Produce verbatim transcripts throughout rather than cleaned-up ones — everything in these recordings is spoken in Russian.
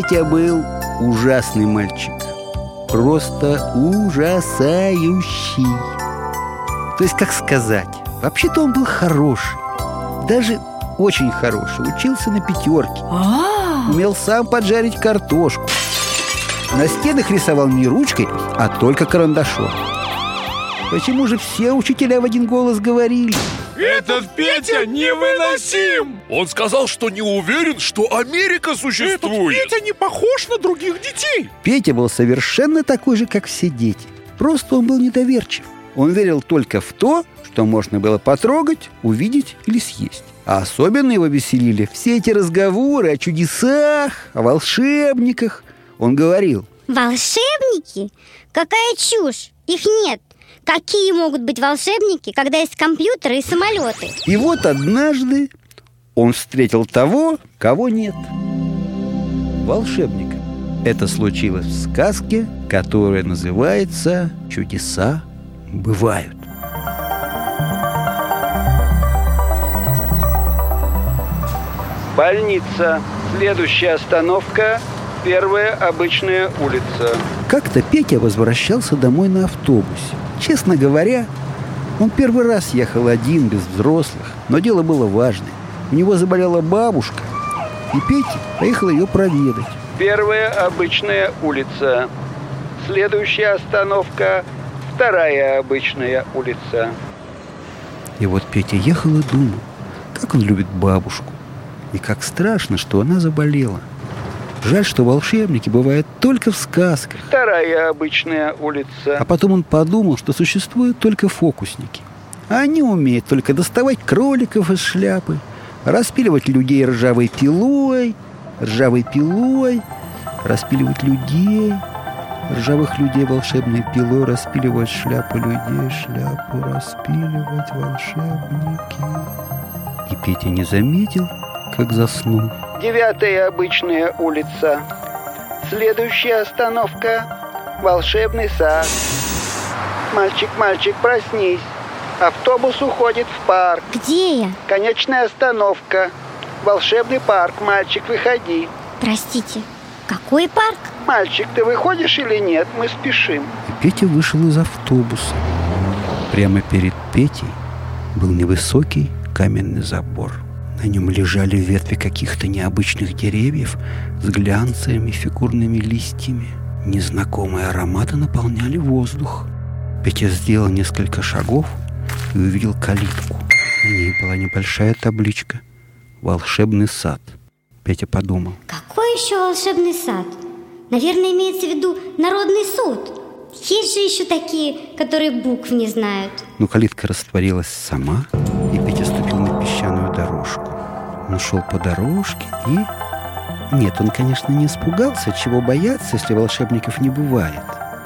Петя был ужасный мальчик. Просто ужасающий. То есть, как сказать, вообще-то он был хороший. Даже очень хороший. Учился на пятерке. Умел сам поджарить картошку. На стенах рисовал не ручкой, а только карандашом. Почему же все учителя в один голос говорили: этот Петя невыносим! Он сказал, что не уверен, что Америка существует. Этот Петя не похож на других детей. Петя был совершенно такой же, как все дети. Просто он был недоверчив. Он верил только в то, что можно было потрогать, увидеть или съесть. А особенно его веселили все эти разговоры о чудесах, о волшебниках. Он говорил: волшебники? Какая чушь! Их нет! Какие могут быть волшебники, когда есть компьютеры и самолеты? И вот однажды он встретил того, кого нет. Волшебника. Это случилось в сказке, которая называется «Чудеса бывают». Больница. Следующая остановка – первая обычная улица. Как-то Петя возвращался домой на автобусе. Честно говоря, он первый раз ехал один, без взрослых. Но дело было важное. У него заболела бабушка, и Петя поехал ее проведать. Первая обычная улица. Следующая остановка – вторая обычная улица. И вот Петя ехал и думал, как он любит бабушку. И как страшно, что она заболела. Жаль, что волшебники бывают только в сказках. Вторая обычная улица. А потом он подумал, что существуют только фокусники. А они умеют только доставать кроликов из шляпы, распиливать людей ржавой пилой, ржавой пилой, распиливать людей, ржавых людей волшебной пилой, распиливать шляпы людей, шляпу распиливать волшебники. И Петя не заметил, как заснул. Девятая обычная улица. Следующая остановка – волшебный сад. Мальчик, мальчик, проснись. Автобус уходит в парк. Где я? Конечная остановка. Волшебный парк. Мальчик, выходи. Простите, какой парк? Мальчик, ты выходишь или нет? Мы спешим. И Петя вышел из автобуса. Прямо перед Петей был невысокий каменный забор. На нем лежали ветви каких-то необычных деревьев с глянцевыми фигурными листьями. Незнакомые ароматы наполняли воздух. Петя сделал несколько шагов и увидел калитку. На ней была небольшая табличка «Волшебный сад». Петя подумал: какой еще волшебный сад? Наверное, имеется в виду народный суд. Есть же еще такие, которые букв не знают. Но калитка растворилась сама, и Петя ступил на песчаную дорожку. Он шел по дорожке и... Нет, он, конечно, не испугался, чего бояться, если волшебников не бывает.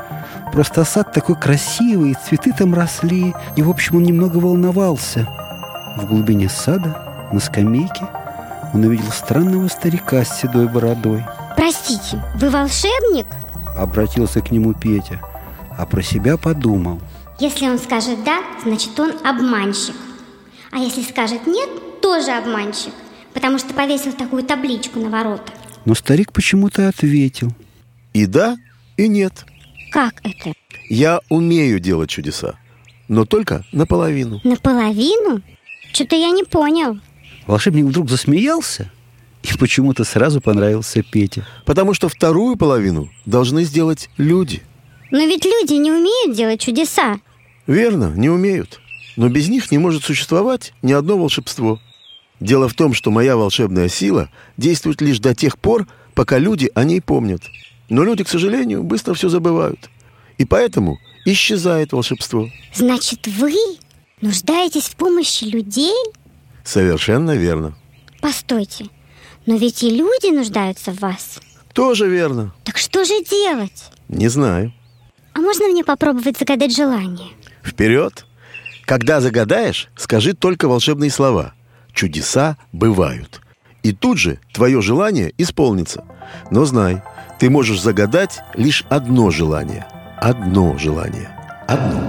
Просто сад такой красивый, цветы там росли, и, в общем, он немного волновался. В глубине сада, на скамейке, он увидел странного старика с седой бородой. Простите, вы волшебник? Обратился к нему Петя, а про себя подумал: если он скажет «да», значит, он обманщик. А если скажет «нет», тоже обманщик, потому что повесил такую табличку на ворота. Но старик почему-то ответил: и да, и нет. Как это? Я умею делать чудеса, но только наполовину. Наполовину? Что-то я не понял. Волшебник вдруг засмеялся, и почему-то сразу понравился Пете. Потому что вторую половину должны сделать люди. Но ведь люди не умеют делать чудеса. Верно, не умеют. Но без них не может существовать ни одно волшебство. Дело в том, что моя волшебная сила действует лишь до тех пор, пока люди о ней помнят. Но люди, к сожалению, быстро все забывают. И поэтому исчезает волшебство. Значит, вы нуждаетесь в помощи людей? Совершенно верно. Постойте, но ведь и люди нуждаются в вас. Тоже верно. Так что же делать? Не знаю. А можно мне попробовать загадать желание? Вперед! Когда загадаешь, скажи только волшебные слова. Чудеса бывают. И тут же твое желание исполнится. Но знай, ты можешь загадать лишь одно желание. Одно желание. Одно.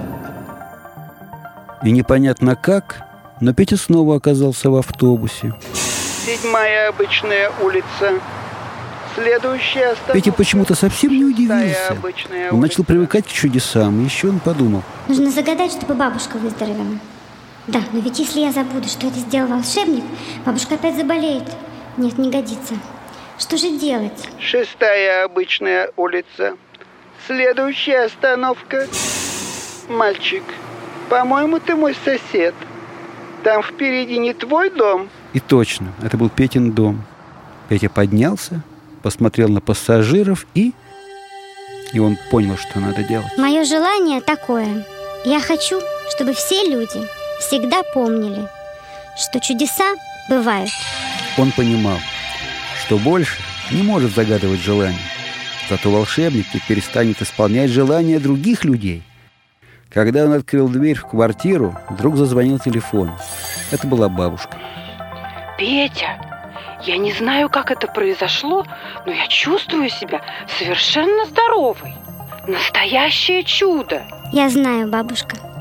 И непонятно как, но Петя снова оказался в автобусе. Седьмая обычная улица. Следующая остановка. Петя почему-то совсем не удивился. Он начал привыкать к чудесам, и еще он подумал. Нужно загадать, чтобы бабушка выздоровела. Да, но ведь если я забуду, что это сделал волшебник, бабушка опять заболеет. Нет, не годится. Что же делать? Шестая обычная улица. Следующая остановка. Мальчик, по-моему, ты мой сосед. Там впереди не твой дом? И точно, это был Петин дом. Петя поднялся, посмотрел на пассажиров и... И он понял, что надо делать. Мое желание такое. Я хочу, чтобы все люди всегда помнили, что чудеса бывают. Он понимал, что больше не может загадывать желания. Зато волшебник теперь станет исполнять желания других людей. Когда он открыл дверь в квартиру, вдруг зазвонил телефон. Это была бабушка. Петя, я не знаю, как это произошло, но я чувствую себя совершенно здоровой. Настоящее чудо. Я знаю, бабушка.